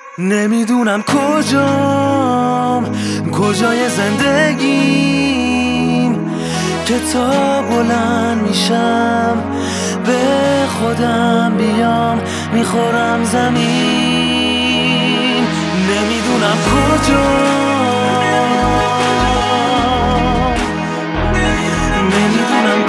نمیدونم کجای زندگیم که تا بلند میشم به خودم بیام میخورم زمین. نمیدونم نمیدونم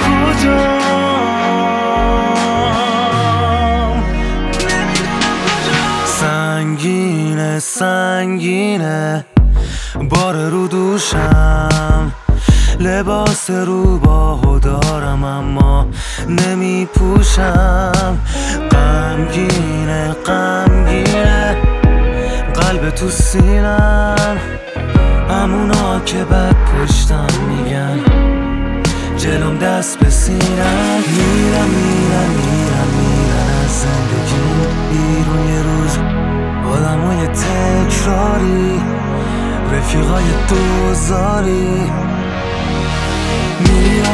سنگینه بار رو دوشم، لباس روباهو دارم اما نمی پوشم. غمگینه قلب تو سینم، همونا که بد پشتم میگن جلوم دست به سینم. میرن از زندگی بیرون یه روز، آدمای تکراری، رفیقای دوزاری. میرم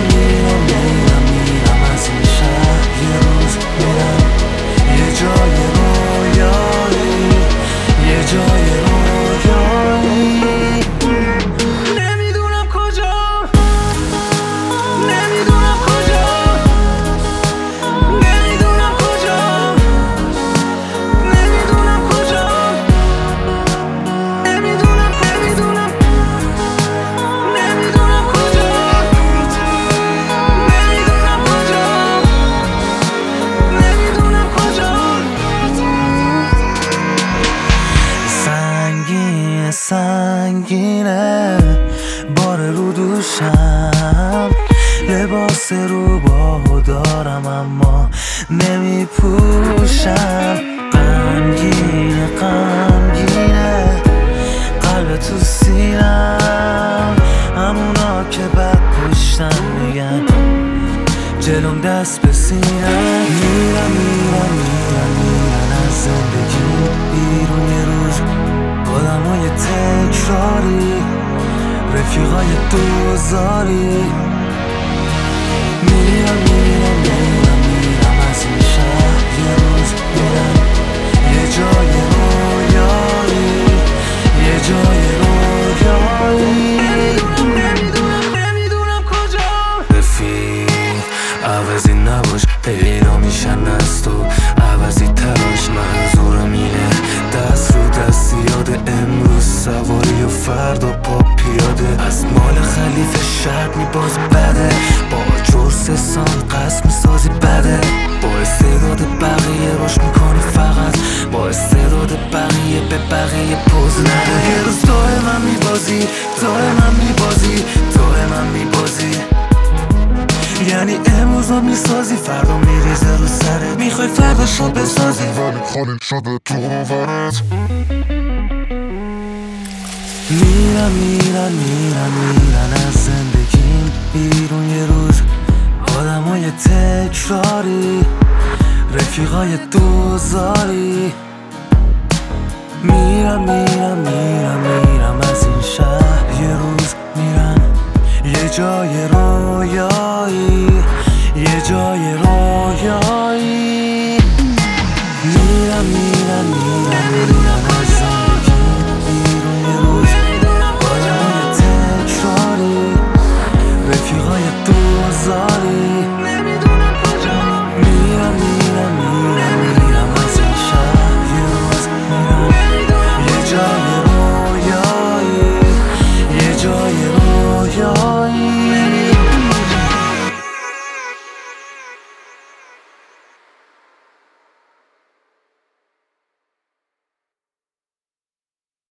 از این شهر یه روز، میرم یه جای رویایی، یه جای رویایی. نمیدونم کجام، نمیدونم کجام، نمیدونم کجام، نمیدونم کجام، نمیدونم نمیدونم نمیدونم کجام، نمیدونم کجام، نمیدونم کجام. سنگینه بار رو دوشم، لباس روباهو دارم اما نمی پوشم. غمگینه قلب تو سینم، همونا که بد پشتم میگن جلوم دست به سینم. میرن از زندگی بیرون یه روز، آدمای تکراری، رفیقای دوزاری. میرم از این شهر یه روز، میرم یه جای رویایی، یه جای رویایی. نمیدونم کجام. رفیق عوضی نباش، پیدا میشن از تو عوضی تراش. منظورم اینه دست رو دست یاد امروز سواری و فردا پا پیاده. از مال خلیفه شرط میباز بده، با جور سان قصد میسازی بده. با استعداد بقیه روش میکنی فقط، با استعداد بقیه به بقیه پوز نده. یه روز داره من میبازی، یعنی امروز رو میسازی فردا میریزه رو سرت، میخوای فرداش رو بسازی ولی خالی شده تو ورت. میرن از زندگیم بیرون یه روز، آدمای تکراری، رفیقای دوزاری. میرم از این شهر یه روز، میرم یه جای رویا.